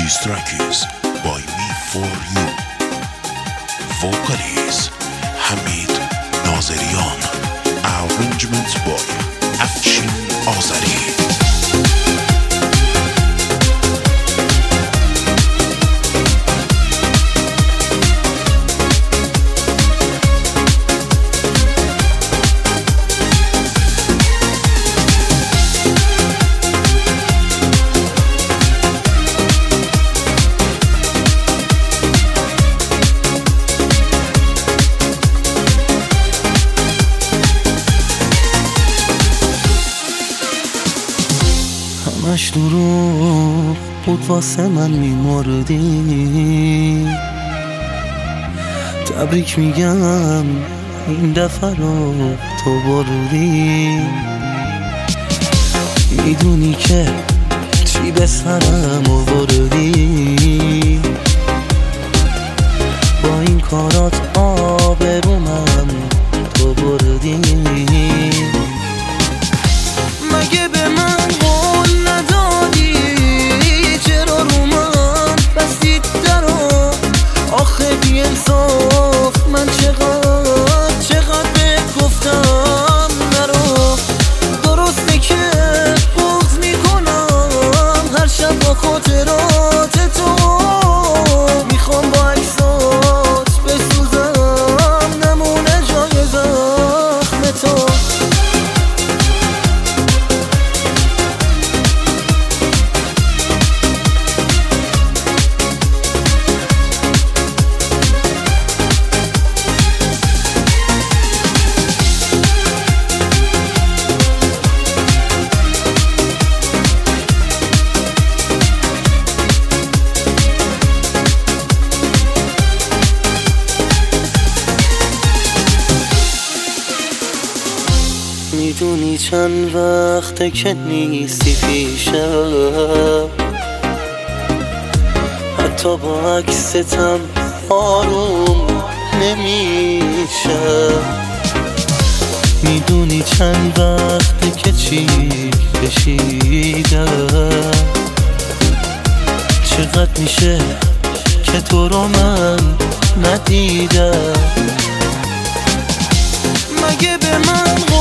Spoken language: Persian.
This track is by me for you. Vocalist Hamid Nazarian. Arrangement by Afshin Azari. همش دروغ بود واسه من میمردی. تبریک میگم این دفعه رو تو بردی. میدونی که چی به سرم آوردی. با این کارات آبرومم تو بردی. مگه به من قول ندادی؟ چرا رو من بستید درو؟ آخه بی انصاف من چقدر بهت گفتم نرو. درسته که بغض میکنم هر شب با خاطرات تو. میخوام با عکسات بسوزم نمونه جای زخم تو. میدونی چند وقته که نیستی پیشم. حتی با عکستم آروم نمیشه. میدونی چند وقته که چیک کشیدم. چقدر میشه که تو رو من ندیدم. مگه به من